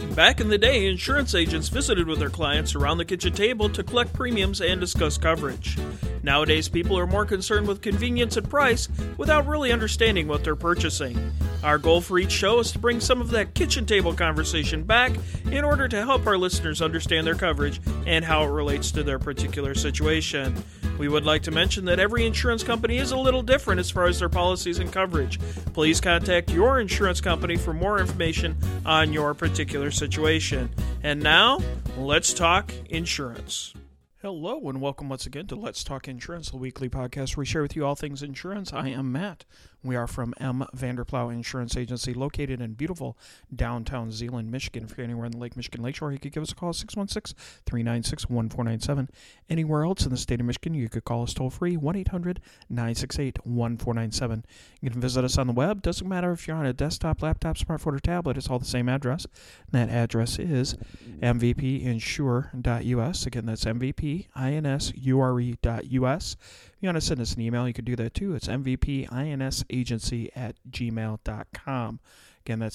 Back in the day, insurance agents visited with their clients around the kitchen table to collect premiums and discuss coverage. Nowadays, people are more concerned with convenience and price without really understanding what they're purchasing. Our goal for each show is to bring some of that kitchen table conversation back in order to help our listeners understand their coverage and how it relates to their particular situation. We would like to mention that every insurance company is a little different as far as their policies and coverage. Please contact your insurance company for more information on your particular situation. And now, let's talk insurance. Hello and welcome once again to Let's Talk Insurance, the weekly podcast where we share with you all things insurance. I am Matt. We are from M. Vanderplow Insurance Agency, located in beautiful downtown Zeeland, Michigan. If you're anywhere in the Lake Michigan Lakeshore, you could give us a call, 616-396-1497. Anywhere else in the state of Michigan, you could call us toll-free, 1-800-968-1497. You can visit us on the web. Doesn't matter if you're on a desktop, laptop, smartphone, or tablet. It's all the same address. And that address is mvpinsure.us. Again, that's mvpinsure.us. If you want to send us an email, you could do that too. It's mvpinsagency@gmail.com. Again, that's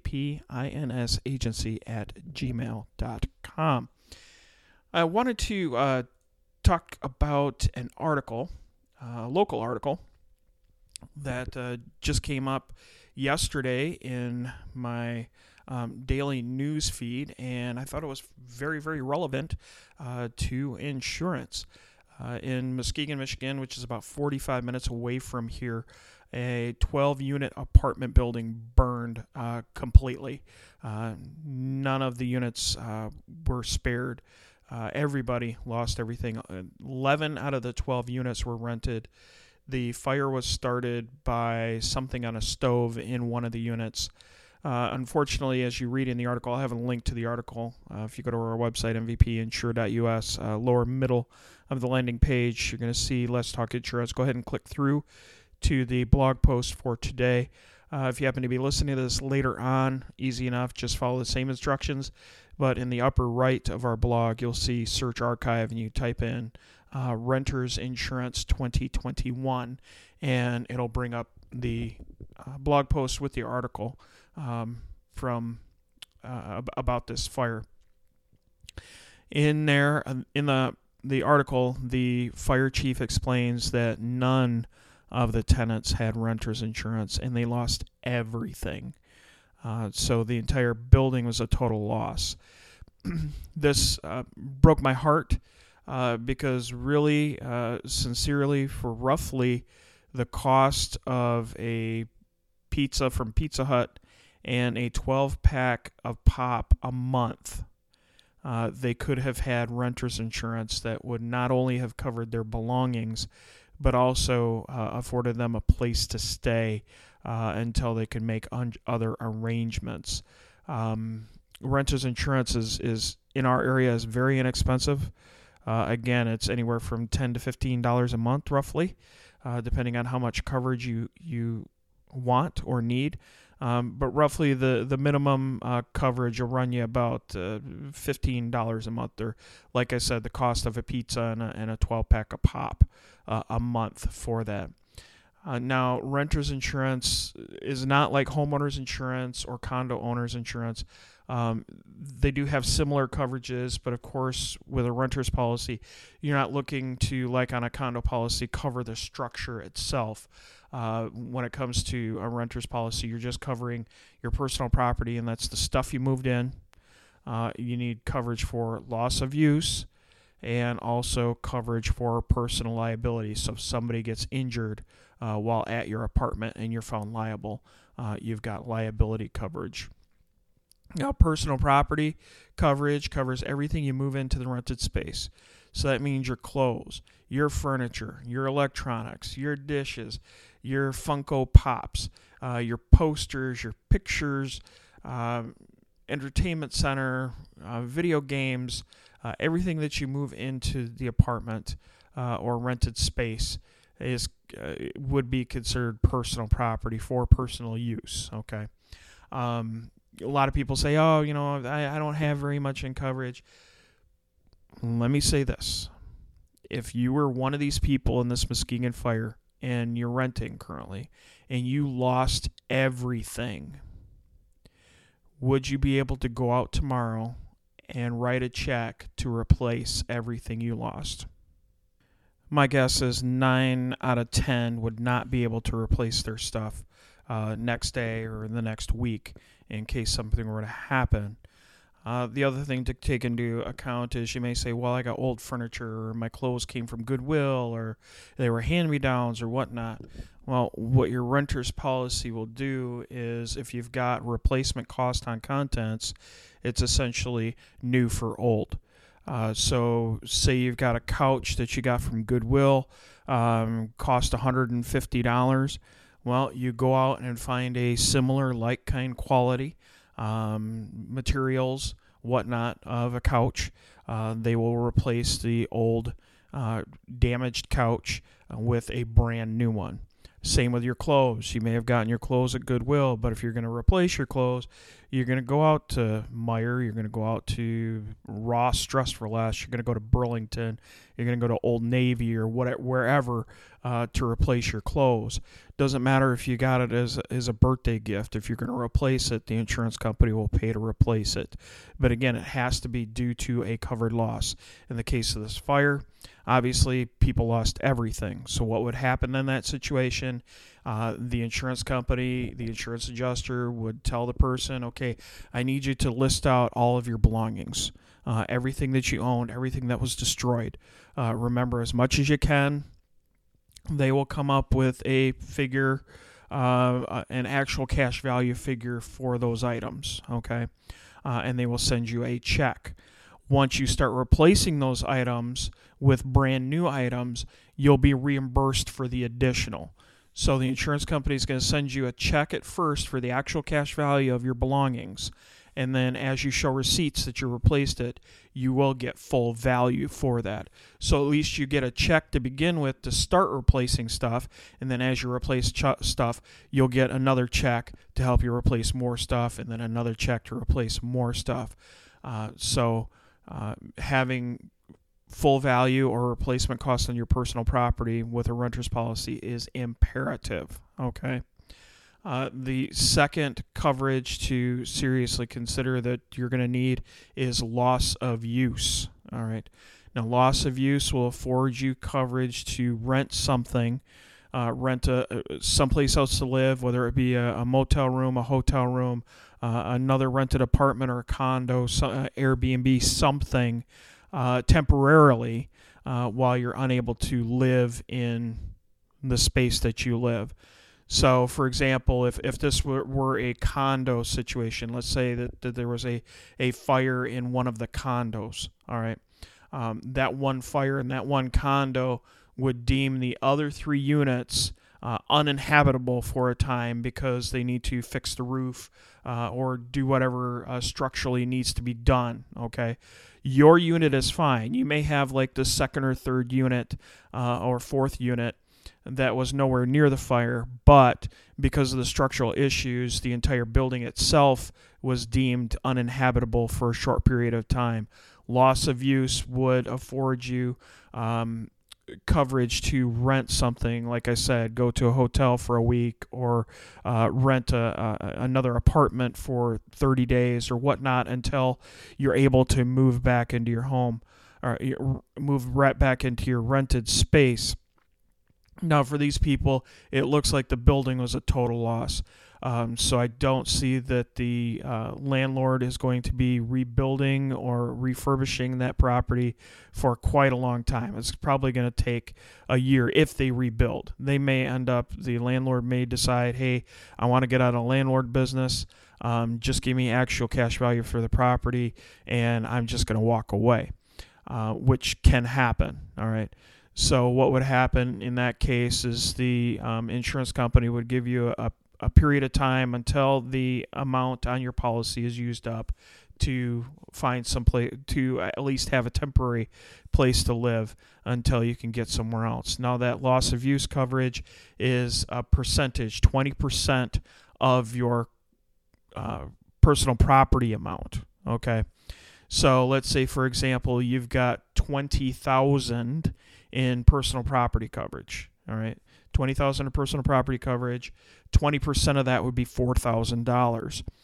mvpinsagency@gmail.com. I wanted to talk about an article, a local article, that just came up yesterday in my daily news feed, and I thought it was very, very relevant to insurance. In Muskegon, Michigan, which is about 45 minutes away from here, a 12-unit apartment building burned completely. None of the units were spared. Everybody lost everything. 11 out of the 12 units were rented. The fire was started by something on a stove in one of the units. Unfortunately, as you read in the article, I'll have a link to the article. If you go to our website, mvpinsure.us, lower middle of the landing page, you're going to see Let's Talk Insurance. Go ahead and click through to the blog post for today. If you happen to be listening to this later on, easy enough, just follow the same instructions. But in the upper right of our blog, you'll see Search Archive, and you type in Renters Insurance 2021, and it'll bring up the blog post with the article from about this fire. In there, in the article, the fire chief explains that none of the tenants had renters insurance, and they lost everything. So the entire building was a total loss. This broke my heart because really, sincerely, for roughly the cost of a pizza from Pizza Hut and a 12-pack of pop a month, they could have had renters insurance that would not only have covered their belongings, but also afforded them a place to stay until they could make other arrangements. Renters insurance is in our area is very inexpensive. Again, it's anywhere from $10 to $15 a month, roughly, depending on how much coverage you want or need. But roughly the minimum coverage will run you about $15 a month, or like I said, the cost of a pizza and a 12-pack of pop a month for that. Now, renters insurance is not like homeowners insurance or condo owners insurance. They do have similar coverages, but of course, with a renter's policy, you're not looking to, like on a condo policy, cover the structure itself. When it comes to a renter's policy, you're just covering your personal property, and that's the stuff you moved in. You need coverage for loss of use and also coverage for personal liability. So if somebody gets injured while at your apartment and you're found liable, you've got liability coverage. Now, personal property coverage covers everything you move into the rented space. So that means your clothes, your furniture, your electronics, your dishes, your Funko Pops, your posters, your pictures, entertainment center, video games, everything that you move into the apartment or rented space would be considered personal property for personal use. Okay. A lot of people say, oh, I don't have very much in coverage. Let me say this. If you were one of these people in this Muskegon fire and you're renting currently and you lost everything, would you be able to go out tomorrow and write a check to replace everything you lost? My guess is 9 out of 10 would not be able to replace their stuff next day or the next week in case something were to happen. The other thing to take into account is you may say, well, I got old furniture, or my clothes came from Goodwill, or they were hand-me-downs or whatnot. Well, what your renter's policy will do is if you've got replacement cost on contents, it's essentially new for old. So say you've got a couch that you got from Goodwill, cost $150. Well, you go out and find a similar like kind quality materials, whatnot of a couch. They will replace the old damaged couch with a brand new one. Same with your clothes. You may have gotten your clothes at Goodwill, but if you're going to replace your clothes, you're going to go out to Meijer, you're going to go out to Ross Dress for Less, you're going to go to Burlington, you're going to go to Old Navy or wherever to replace your clothes. Doesn't matter if you got it as a birthday gift. If you're going to replace it, the insurance company will pay to replace it. But again, it has to be due to a covered loss. In the case of this fire, obviously, people lost everything. So what would happen in that situation? The insurance company, the insurance adjuster would tell the person, okay, I need you to list out all of your belongings, everything that you owned, everything that was destroyed. Remember, as much as you can. They will come up with a figure, an actual cash value figure for those items, okay? And they will send you a check. Once you start replacing those items with brand new items, you'll be reimbursed for the additional. So the insurance company is going to send you a check at first for the actual cash value of your belongings. And then as you show receipts that you replaced it, you will get full value for that. So at least you get a check to begin with to start replacing stuff. And then as you replace stuff, you'll get another check to help you replace more stuff, and then another check to replace more stuff. Having full value or replacement costs on your personal property with a renter's policy is imperative, okay? The second coverage to seriously consider that you're going to need is loss of use. All right. Now, loss of use will afford you coverage to rent something, rent someplace else to live, whether it be a motel room, a hotel room, another rented apartment or a condo, Airbnb, something temporarily while you're unable to live in the space that you live. So, for example, if this were a condo situation, let's say that there was a fire in one of the condos, all right, that one fire in that one condo would deem the other 3 units uninhabitable for a time because they need to fix the roof or do whatever structurally needs to be done, okay? Your unit is fine. You may have like the second or third unit or fourth unit that was nowhere near the fire, but because of the structural issues, the entire building itself was deemed uninhabitable for a short period of time. Loss of use would afford you coverage to rent something, like I said, go to a hotel for a week or rent another apartment for 30 days or whatnot until you're able to move back into your home or move right back into your rented space. Now, for these people, it looks like the building was a total loss. So I don't see that the landlord is going to be rebuilding or refurbishing that property for quite a long time. It's probably going to take a year if they rebuild. They may end up, the landlord may decide, hey, I want to get out of landlord business. Just give me actual cash value for the property, and I'm just going to walk away, which can happen, all right? So what would happen in that case is the insurance company would give you a period of time until the amount on your policy is used up to find some place to at least have a temporary place to live until you can get somewhere else. Now that loss of use coverage is a percentage, 20% of your personal property amount. Okay, so let's say for example you've got $20,000 in personal property coverage. All right, $20,000 in personal property coverage. 20% of that would be $4,000.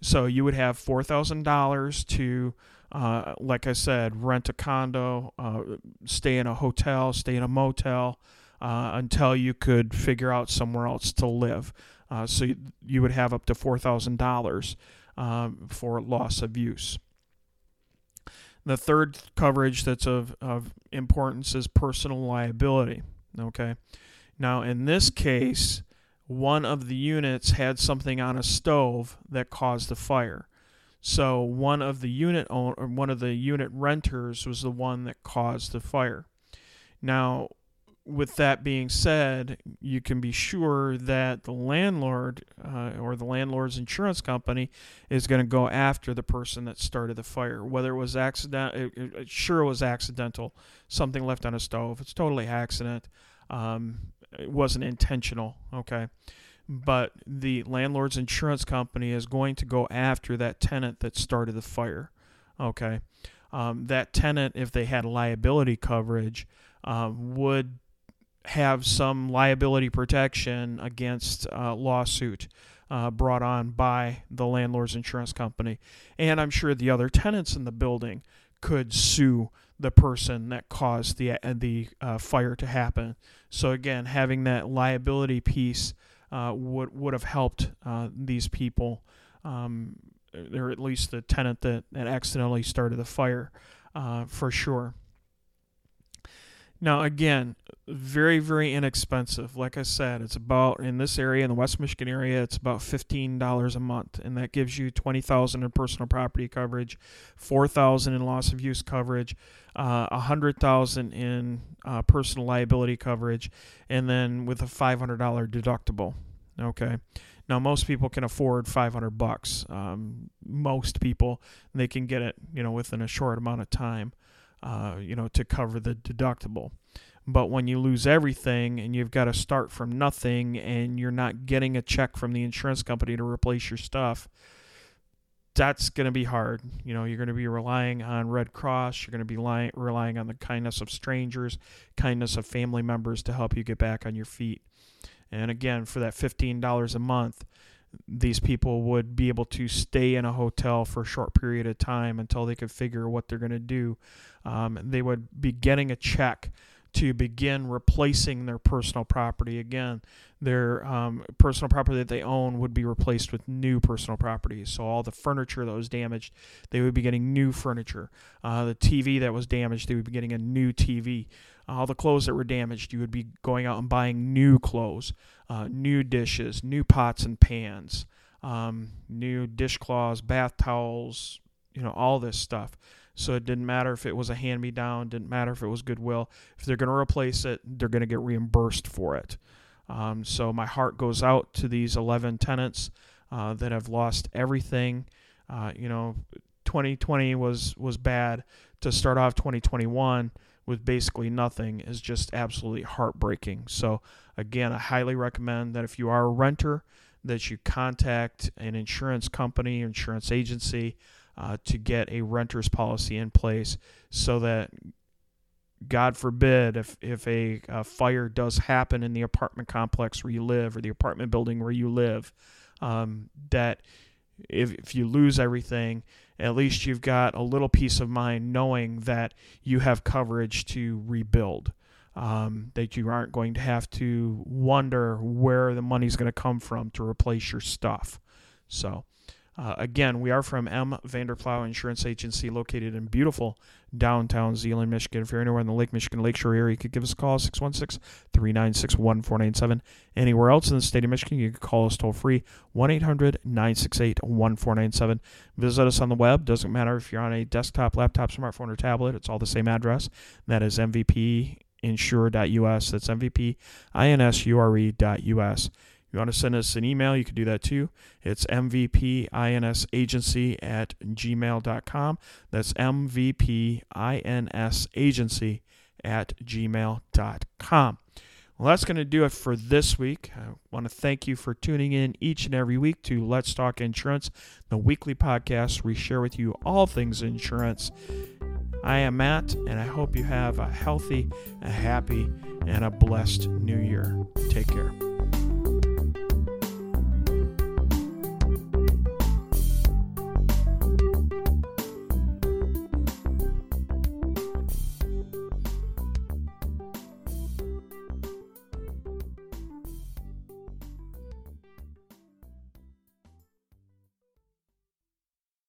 So you would have $4,000 to, like I said, rent a condo, stay in a hotel, stay in a motel, until you could figure out somewhere else to live. So you would have up to $4,000 for loss of use. The third coverage that's of importance is personal liability. Okay. Now, in this case, one of the units had something on a stove that caused the fire. So one of the unit renters was the one that caused the fire. Now, with that being said, you can be sure that the landlord or the landlord's insurance company is going to go after the person that started the fire. Whether it was accidental, it sure was accidental. Something left on a stove. It's totally accident. It wasn't intentional. Okay. But the landlord's insurance company is going to go after that tenant that started the fire. Okay. That tenant, if they had liability coverage, would have some liability protection against lawsuit brought on by the landlord's insurance company. And I'm sure the other tenants in the building could sue the person that caused the fire to happen. So again, having that liability piece would have helped these people, or at least the tenant that accidentally started the fire, for sure. Now, again, very, very inexpensive. Like I said, it's about, in this area, in the West Michigan area, it's about $15 a month, and that gives you $20,000 in personal property coverage, $4,000 in loss of use coverage, $100,000 in personal liability coverage, and then with a $500 deductible. Okay. Now, most people can afford $500. Most people, they can get it, within a short amount of time. To cover the deductible. But when you lose everything and you've got to start from nothing and you're not getting a check from the insurance company to replace your stuff, that's going to be hard. You're going to be relying on Red Cross. You're going to be relying on the kindness of strangers, kindness of family members to help you get back on your feet. And again, for that $15 a month, these people would be able to stay in a hotel for a short period of time until they could figure what they're going to do. They would be getting a check to begin replacing their personal property. Again, their personal property that they own would be replaced with new personal property. So all the furniture that was damaged, they would be getting new furniture. The TV that was damaged, they would be getting a new TV. All the clothes that were damaged, you would be going out and buying new clothes, new dishes, new pots and pans, new dishcloths, bath towels, all this stuff. So it didn't matter if it was a hand-me-down, didn't matter if it was Goodwill. If they're going to replace it, they're going to get reimbursed for it. So my heart goes out to these 11 tenants that have lost everything. 2020 was bad. To start off 2021 with basically nothing is just absolutely heartbreaking. So again, I highly recommend that if you are a renter, that you contact an insurance company, insurance agency, to get a renter's policy in place so that, God forbid, if a fire does happen in the apartment complex where you live or the apartment building where you live, that if you lose everything, at least you've got a little peace of mind knowing that you have coverage to rebuild, that you aren't going to have to wonder where the money's going to come from to replace your stuff. So, again, we are from M. Vanderplow Insurance Agency, located in beautiful downtown Zeeland, Michigan. If you're anywhere in the Lake Michigan Lakeshore area, you could give us a call, 616-396-1497. Anywhere else in the state of Michigan, you can call us toll-free, 1-800-968-1497. Visit us on the web. Doesn't matter if you're on a desktop, laptop, smartphone, or tablet. It's all the same address. That is mvpinsure.us. That's mvpinsure.us. You want to send us an email, you can do that too. It's mvpinsagency@gmail.com. That's mvpinsagency@gmail.com. Well, that's going to do it for this week. I want to thank you for tuning in each and every week to Let's Talk Insurance, the weekly podcast where we share with you all things insurance. I am Matt, and I hope you have a healthy, a happy, and a blessed new year. Take care.